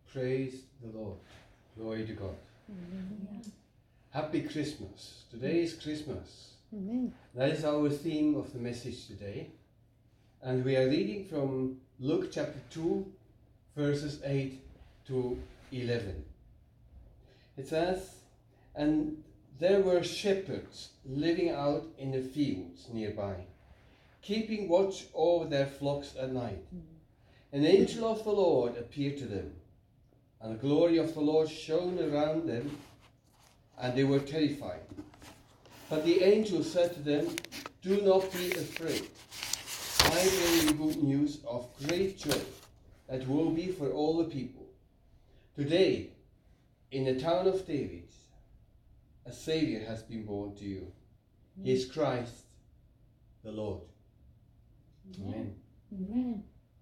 Praise the Lord. Glory to God. Amen. Happy Christmas. Today is Christmas. Amen. That is our theme of the message today. And we are reading from Luke chapter 2, verses 8 to 11. It says, "And there were shepherds living out in the fields nearby, keeping watch over their flocks at night. An angel of the Lord appeared to them, and the glory of the Lord shone around them, and they were terrified. But the angel said to them, 'Do not be afraid. I bring you good news of great joy that will be for all the people. Today, in the town of David, a Savior has been born to you. He is Christ the Lord.'" Amen. Amen.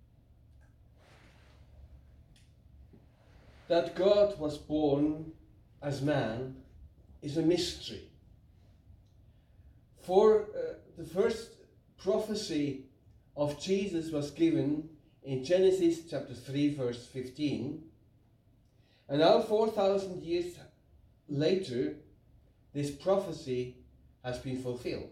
That God was born as man is a mystery. For the first prophecy of Jesus was given in Genesis chapter 3 verse 15, and now 4,000 years later this prophecy has been fulfilled.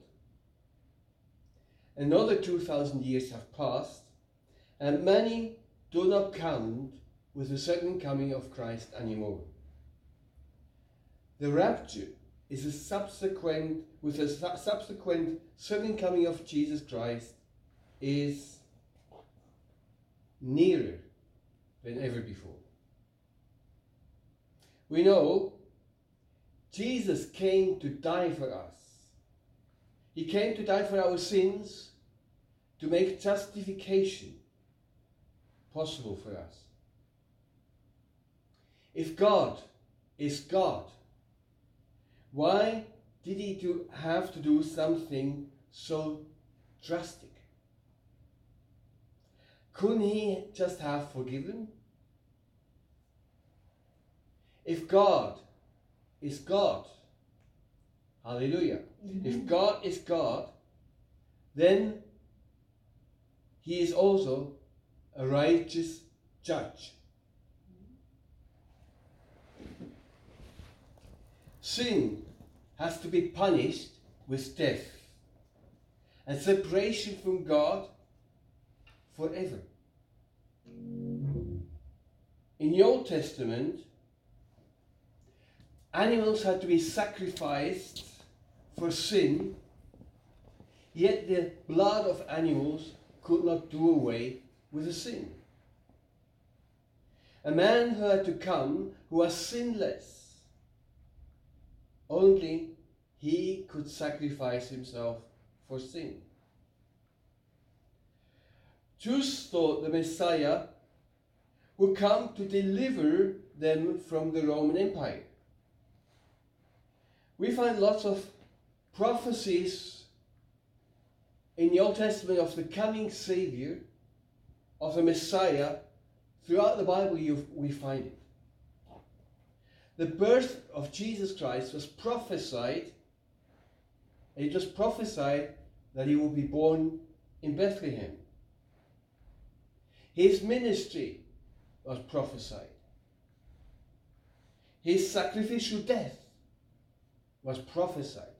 Another 2,000 years have passed, and many do not count with the second coming of Christ anymore. The rapture is a subsequent second coming of Jesus Christ is nearer than ever before. We know Jesus came to die for us. He came to die for our sins, to make justification possible for us. If God is God, why did he have to do something so drastic? Couldn't he just have forgiven? If God is God, hallelujah, if God is God, then he is also a righteous judge. Sin has to be punished with death and separation from God forever. In the Old Testament, animals had to be sacrificed for sin, yet the blood of animals could not do away with the sin. A man who had to come who was sinless, only he could sacrifice himself for sin. Jews thought the Messiah would come to deliver them from the Roman Empire. We find lots of prophecies in the Old Testament of the coming Savior, of the Messiah. Throughout the Bible we find it. The birth of Jesus Christ was prophesied. It was prophesied that he would be born in Bethlehem. His ministry was prophesied. His sacrificial death was prophesied.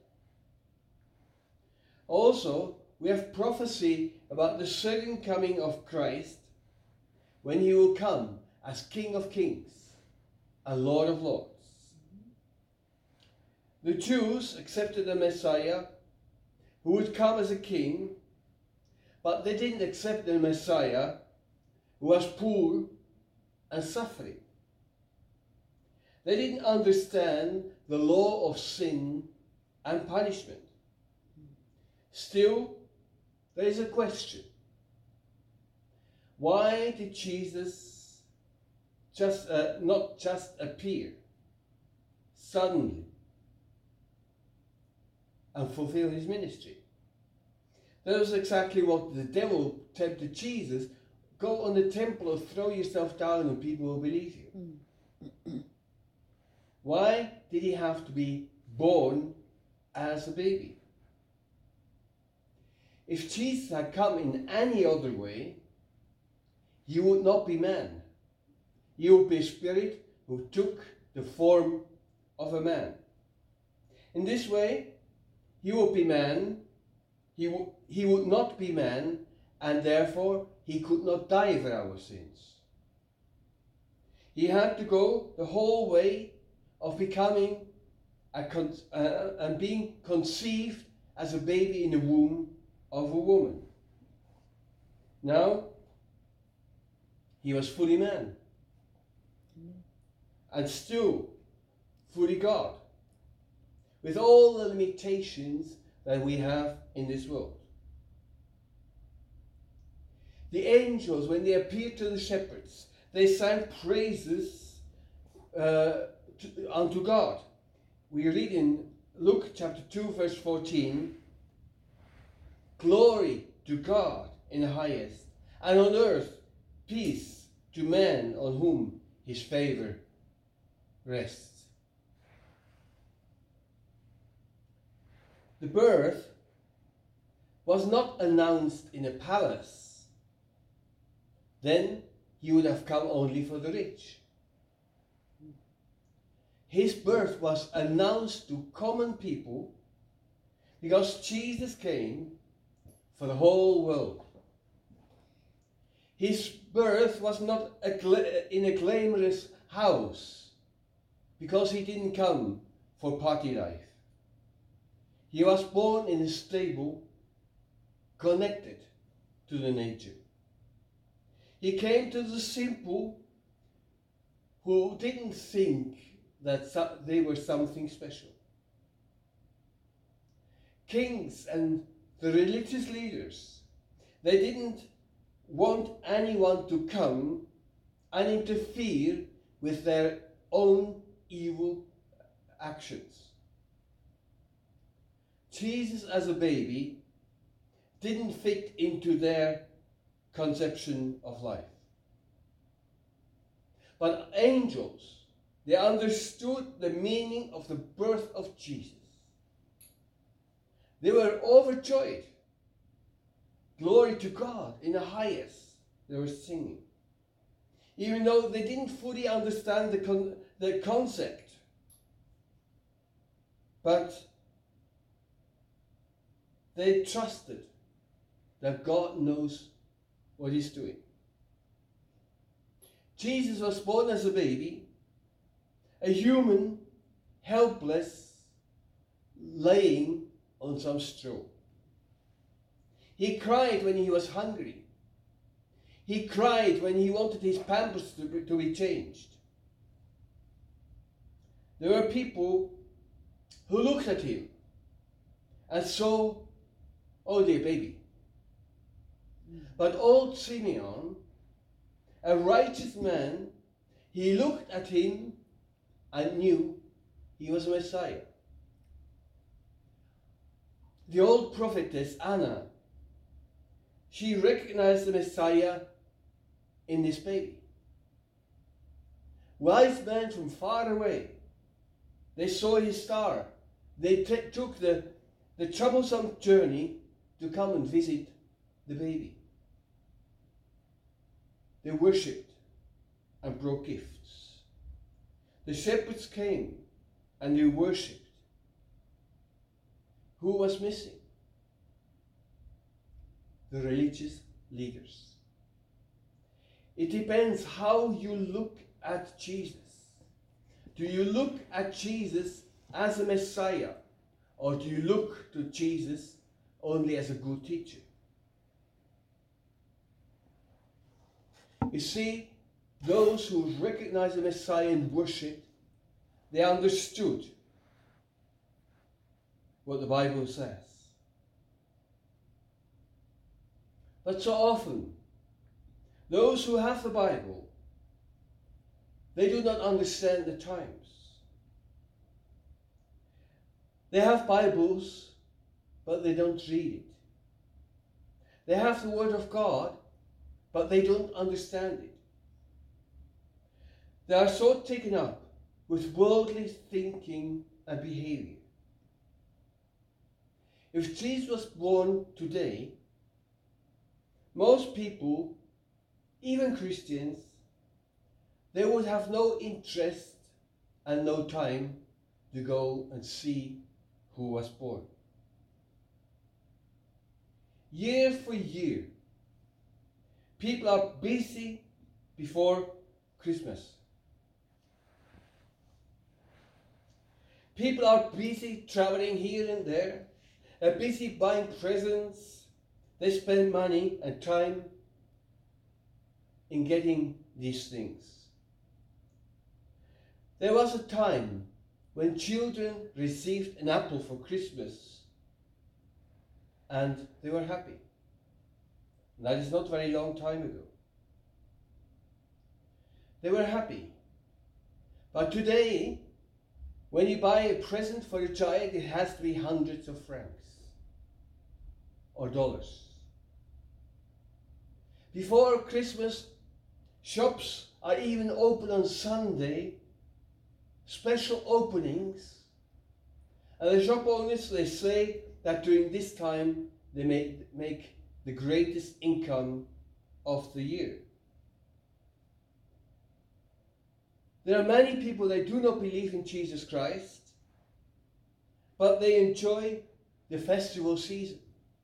Also, we have prophecy about the second coming of Christ, when he will come as King of Kings and Lord of Lords. The Jews accepted the Messiah who would come as a king, but they didn't accept the Messiah who was poor and suffering. They didn't understand the law of sin and punishment. Still, there is a question. Why did Jesus not just appear suddenly and fulfill his ministry? That was exactly what the devil tempted Jesus. Go on the temple and throw yourself down and people will believe you. Why did he have to be born as a baby? If Jesus had come in any other way, he would not be man. He would be a spirit who took the form of a man. In this way, he would be man, he would not be man, and therefore he could not die for our sins. He had to go the whole way of becoming and being conceived as a baby in the womb of a woman. Now, he was fully man and still fully God, with all the limitations that we have in this world. The angels, when they appeared to the shepherds, they sang praises unto God. We read in Luke chapter 2 verse 14, "Glory to God in the highest, and on earth peace to men on whom his favor rests." The birth was not announced in a palace. Then he would have come only for the rich. His birth was announced to common people because Jesus came for the whole world. His birth was not in a glamorous house because he didn't come for party life. He was born in a stable connected to the nature. He came to the simple who didn't think that they were something special. Kings and the religious leaders, they didn't want anyone to come and interfere with their own evil actions. Jesus as a baby didn't fit into their conception of life. But angels, they understood the meaning of the birth of Jesus. They were overjoyed. Glory to God in the highest, they were singing. Even though they didn't fully understand the concept. But they trusted that God knows what he's doing. Jesus was born as a baby, a human, helpless, laying on some straw. He cried when he was hungry. He cried when he wanted his pampers to be changed. There were people who looked at him and saw, "Oh, dear baby." But old Simeon, a righteous man, he looked at him and knew he was a Messiah. The old prophetess Anna, she recognized the Messiah in this baby. Wise men from far away, they saw his star. They took the troublesome journey to come and visit the baby. They worshipped and brought gifts. The shepherds came and they worshipped. Who was missing? The religious leaders. It depends how you look at Jesus. Do you look at Jesus as a Messiah, or do you look to Jesus only as a good teacher? You see, those who recognized the Messiah and worshipped, they understood what the Bible says. But so often, those who have the Bible, they do not understand the times. They have Bibles, but they don't read it. They have the Word of God, but they don't understand it. They are so taken up with worldly thinking and behavior. If Jesus was born today, most people, even Christians, they would have no interest and no time to go and see who was born. Year for year, people are busy before Christmas. People are busy traveling here and there. They're busy buying presents. They spend money and time in getting these things. There was a time when children received an apple for Christmas and they were happy. And that is not very long time ago. They were happy. But today, when you buy a present for your child, it has to be hundreds of francs or dollars. Before Christmas, shops are even open on Sunday, special openings, and the shop owners, they say that during this time they make the greatest income of the year. There are many people that do not believe in Jesus Christ, but they enjoy the festival season.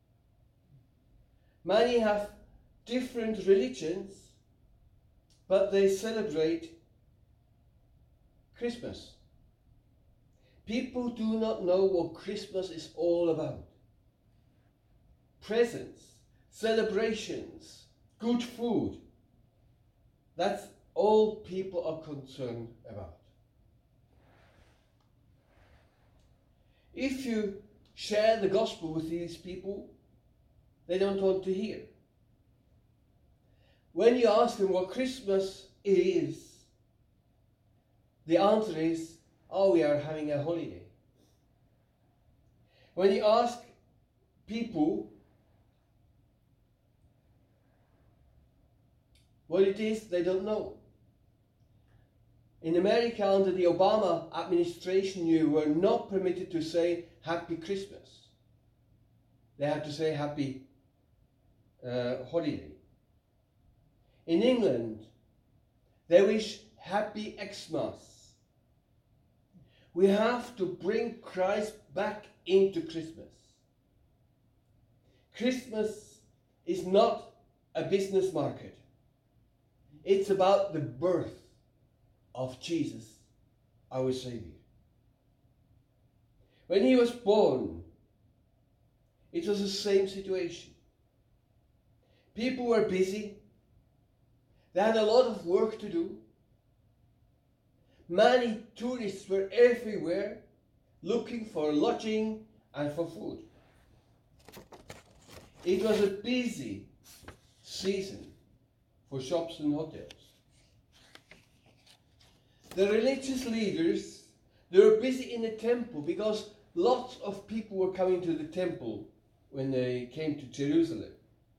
Many have different religions, but they celebrate Christmas. People do not know what Christmas is all about. Presents, celebrations, good food. That's all people are concerned about. If you share the gospel with these people, they don't want to hear. When you ask them what Christmas is, the answer is, oh, we are having a holiday. When you ask people what it is, they don't know. In America, under the Obama administration, you were not permitted to say Happy Christmas. They had to say Happy Holiday. In England, they wish Happy Xmas. We have to bring Christ back into Christmas. Christmas is not a business market. It's about the birth of Jesus, our Savior. When he was born, it was the same situation. People were busy. They had a lot of work to do. Many tourists were everywhere looking for lodging and for food. It was a busy season for shops and hotels. The religious leaders, they were busy in the temple because lots of people were coming to the temple when they came to Jerusalem.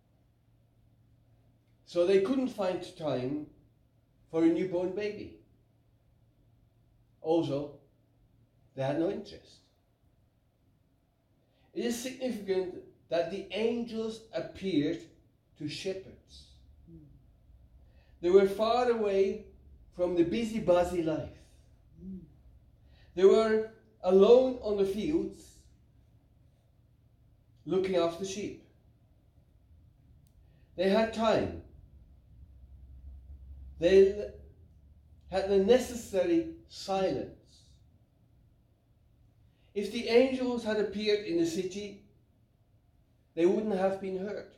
So they couldn't find time for a newborn baby. Also, they had no interest. It is significant that the angels appeared to shepherds. They were far away from the busy life. They were alone on the fields, looking after sheep. They had time. They had the necessary silence. If the angels had appeared in the city, they wouldn't have been heard.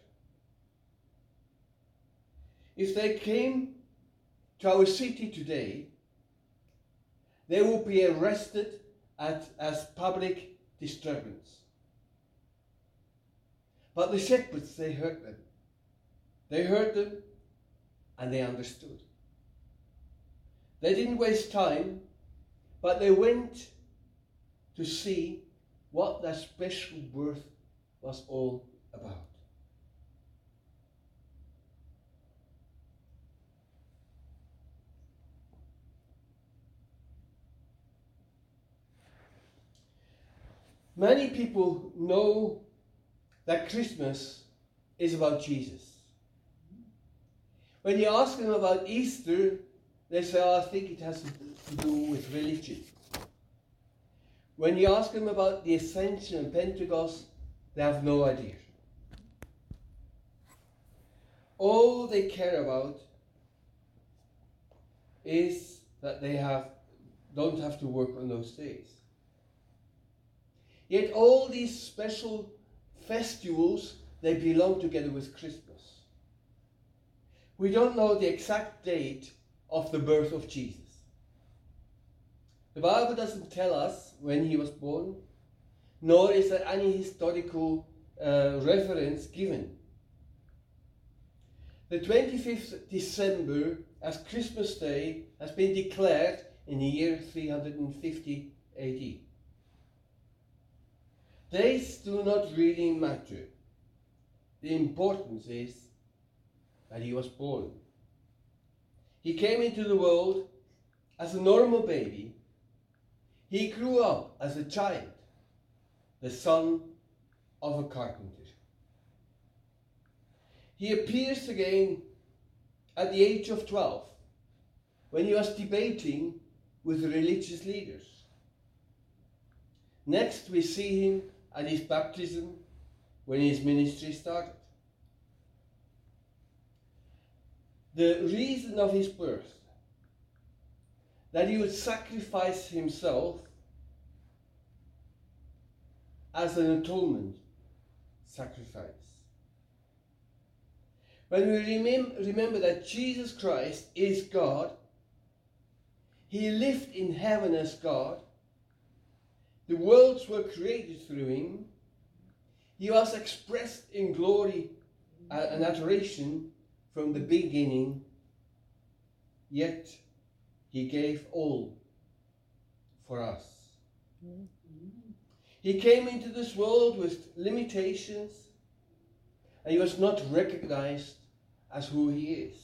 If they came to our city today, they will be arrested as public disturbance. But the shepherds, they heard them. They heard them and they understood. They didn't waste time, but they went to see what that special birth was all about. Many people know that Christmas is about Jesus. When you ask them about Easter, they say, oh, I think it has to do with religion. When you ask them about the Ascension and Pentecost, they have no idea. All they care about is that they don't have to work on those days. Yet all these special festivals, they belong together with Christmas. We don't know the exact date of the birth of Jesus. The Bible doesn't tell us when he was born, nor is there any historical reference given. The 25th December as Christmas Day has been declared in the year 350 AD. Dates do not really matter. The importance is that he was born. He came into the world as a normal baby. He grew up as a child, the son of a carpenter. He appears again at the age of 12, when he was debating with religious leaders. Next, we see him at his baptism, when his ministry started. The reason of his birth, that he would sacrifice himself as an atonement sacrifice. When we remember that Jesus Christ is God, he lived in heaven as God, the worlds were created through him, he was expressed in glory and adoration from the beginning, yet he gave all for us. He came into this world with limitations, and he was not recognized as who he is.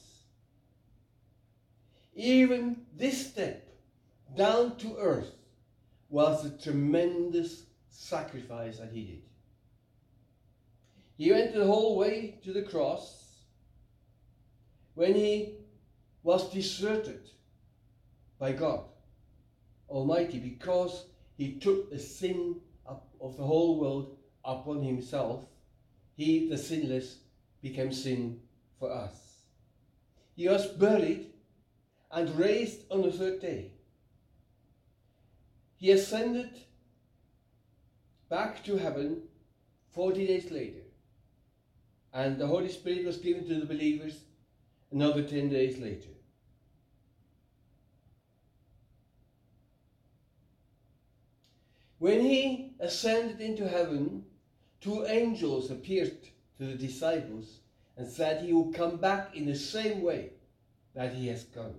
Even this step down to earth was a tremendous sacrifice that he did. He went the whole way to the cross when he was deserted by God Almighty, because he took the sin of the whole world upon himself. He, the sinless, became sin for us. He was buried and raised on the third day. He ascended back to heaven 40 days later, and the Holy Spirit was given to the believers another 10 days later. When he ascended into heaven, 2 angels appeared to the disciples and said he would come back in the same way that he has gone.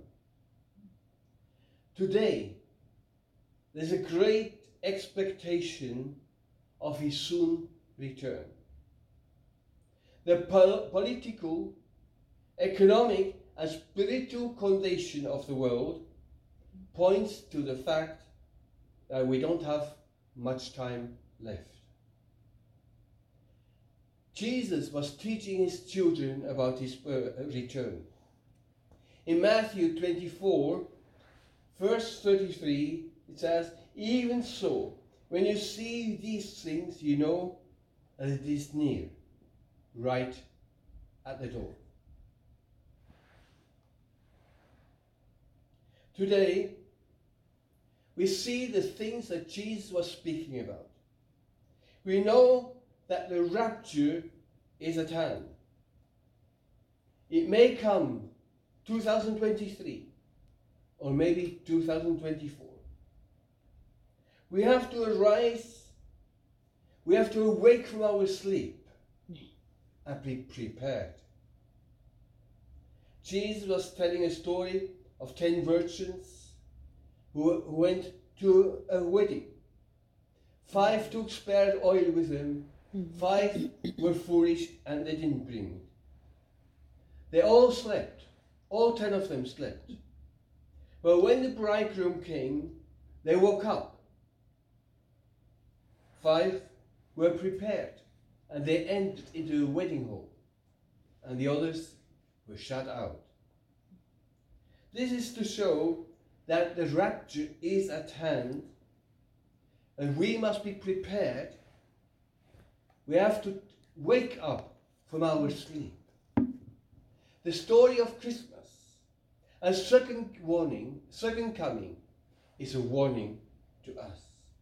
Today, there's a great expectation of his soon return. The political, economic, and spiritual condition of the world points to the fact that we don't have much time left. Jesus was teaching his children about his return. In Matthew 24, verse 33, it says, "Even so, when you see these things, you know that it is near, right at the door." Today, we see the things that Jesus was speaking about. We know that the rapture is at hand. It may come 2023 or maybe 2024. We have to arise, we have to awake from our sleep and be prepared. Jesus was telling a story of 10 virgins who went to a wedding. 5 took spared oil with them. 5 were foolish and they didn't bring it. They all slept. All 10 of them slept. But when the bridegroom came, they woke up. 5 were prepared and they entered into the wedding hall, and the others were shut out. This is to show that the rapture is at hand, and we must be prepared. We have to wake up from our sleep. The story of Christmas and second coming is a warning to us.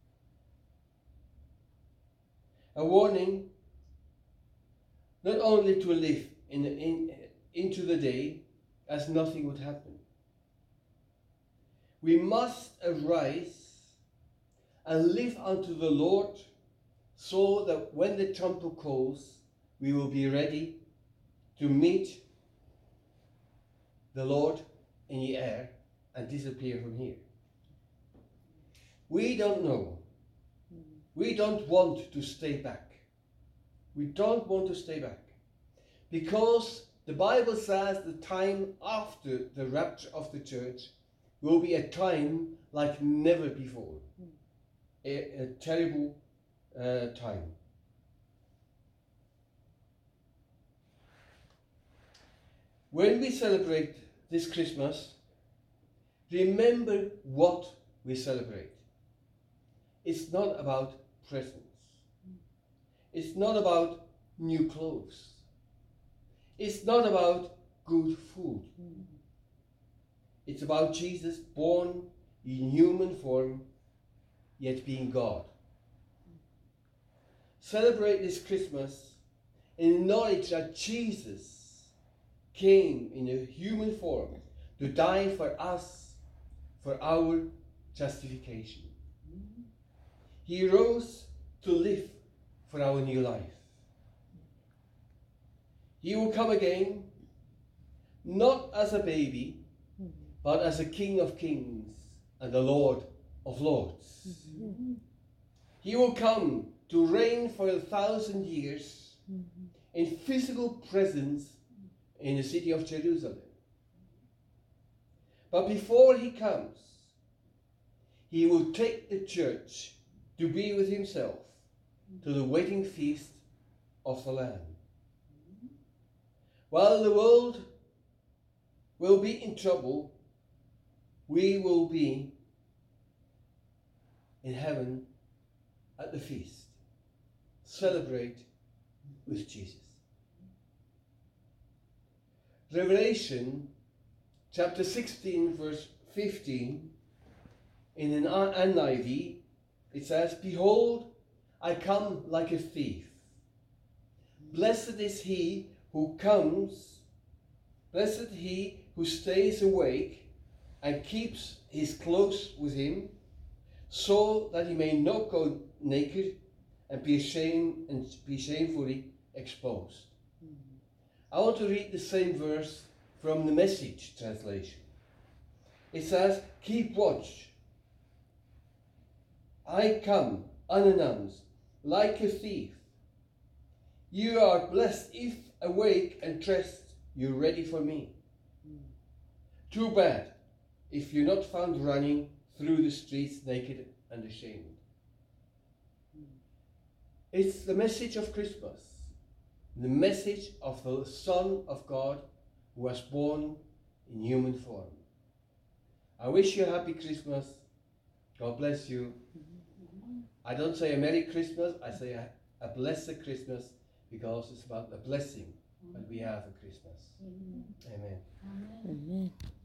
A warning not only to live into the day as nothing would happen. We must arise and live unto the Lord, so that when the trumpet calls, we will be ready to meet the Lord in the air and disappear from here. We don't know. We don't want to stay back. We don't want to stay back. Because the Bible says the time after the rapture of the church will be a time like never before. A terrible time. When we celebrate this Christmas, remember what we celebrate. It's not about presents. It's not about new clothes. It's not about good food. It's about Jesus born in human form, yet being God. Celebrate this Christmas in knowledge that Jesus came in a human form to die for us, for our justification. He rose to live for our new life. He will come again, not as a baby, but as a King of Kings and the Lord of Lords. He will come to reign for 1,000 years in physical presence in the city of Jerusalem. But before he comes, he will take the church to be with himself to the wedding feast of the Lamb. While the world will be in trouble, we will be in heaven at the feast. Celebrate with Jesus. Revelation chapter 16 verse 15 in an NIV, it says, "Behold, I come like a thief. Blessed is he who comes, blessed he who stays awake and keeps his clothes with him, so that he may not go naked and be ashamed and be shamefully exposed." I want to read the same verse from the Message translation. It says, "Keep watch. I come unannounced, like a thief. You are blessed if awake and dressed, you're ready for me. Too bad if you're not found running through the streets naked and ashamed." It's the message of Christmas, the message of the Son of God who was born in human form. I wish you a happy Christmas. God bless you. I don't say a Merry Christmas, I say a blessed Christmas, because it's about the blessing that we have in Christmas. Amen. Amen.